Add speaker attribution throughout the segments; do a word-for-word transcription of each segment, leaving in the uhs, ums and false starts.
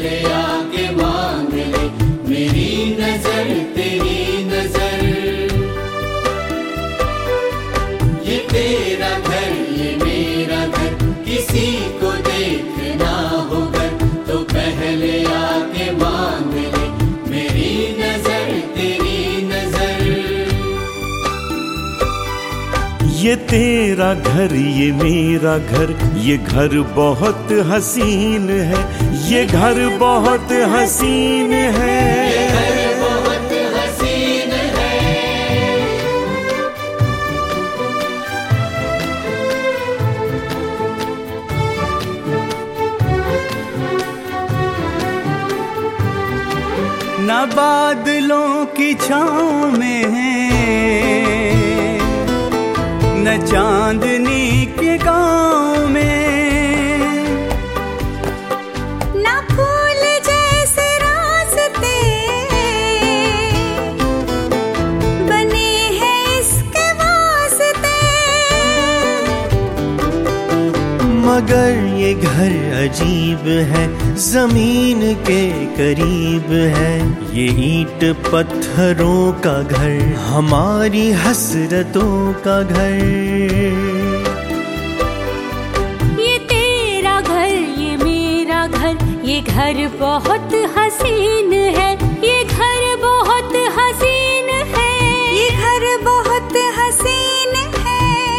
Speaker 1: पहले आके मांग ले मेरी नजर तेरी नजर। ये तेरा घर ये मेरा घर, किसी को देखना हो घर तो पहले आके मांग ले मेरी नजर तेरी नजर।
Speaker 2: ये तेरा घर ये मेरा घर, ये घर बहुत हसीन है, ये घर बहुत हसीन है,
Speaker 1: ये घर बहुत हसीन है।
Speaker 3: न बादलों की छाँव में है, न चांदनी के गाँव में,
Speaker 4: न फूल जैसे रास्ते बने हैं इसके वास्ते।
Speaker 5: मगर ये घर अजीब है, जमीन के करीब है, ये ईंट पत्थरों का घर, हमारी हसरतों का घर।
Speaker 4: ये तेरा घर ये मेरा घर, ये घर बहुत हसीन है, ये घर बहुत हसीन है, ये घर बहुत हसीन है।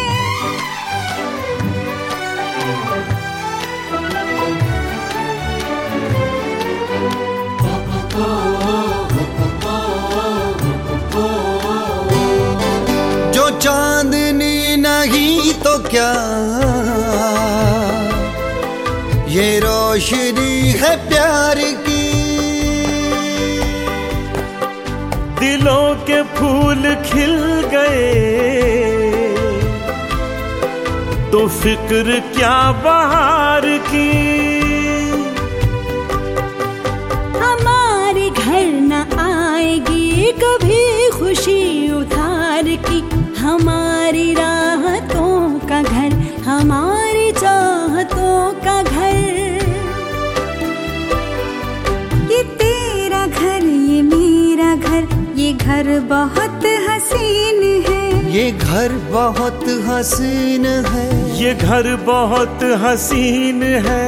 Speaker 5: जो चांदनी नहीं तो क्या, ये रोशनी है प्यार की।
Speaker 2: दिलों के फूल खिल गए तो फिक्र क्या बहार की।
Speaker 4: हमारे घर न आएगी कभी खुशी उधार की, हमारी राहतों का घर, हमारी चाहतों का घर। ये तेरा घर ये मेरा घर, ये घर बहुत हसीन है,
Speaker 5: ये घर बहुत हसीन है,
Speaker 2: ये घर बहुत हसीन है।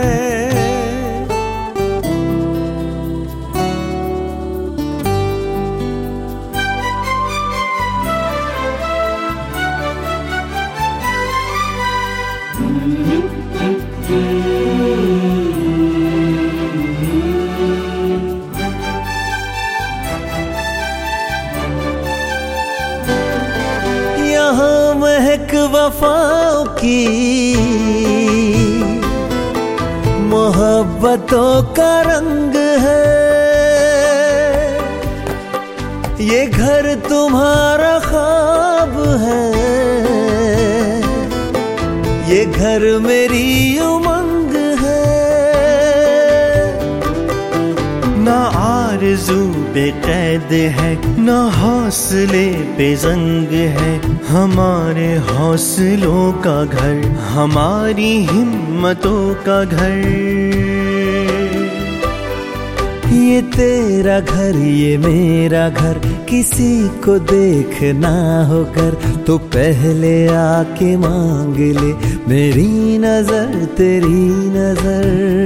Speaker 5: यहाँ महक वफाओं की, मोहब्बतों का रंग है। ये घर तुम्हारा ख्वाब है, ये घर मेरी उमंग है। ना आरज़ू बेक़ैद है, ना हौसले पे ज़ंग है, हमारे हौसलों का घर, हमारी हिम्मतों का घर। ये तेरा घर ये मेरा घर, किसी को देखना हो कर तो पहले आके मांग ले मेरी नजर तेरी नजर।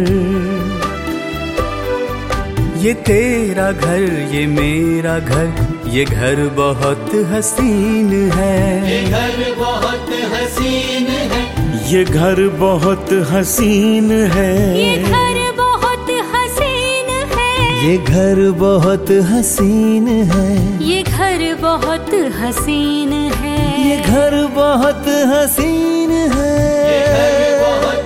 Speaker 3: ये तेरा घर ये मेरा घर, ये घर बहुत हसीन है,
Speaker 1: ये घर बहुत हसीन है,
Speaker 2: ये घर बहुत हसीन है,
Speaker 4: ये घर बहुत हसीन है,
Speaker 5: ये घर बहुत हसीन है,
Speaker 4: ये घर बहुत हसीन है,
Speaker 5: ये घर बहुत हसीन है,
Speaker 1: ये घर बहुत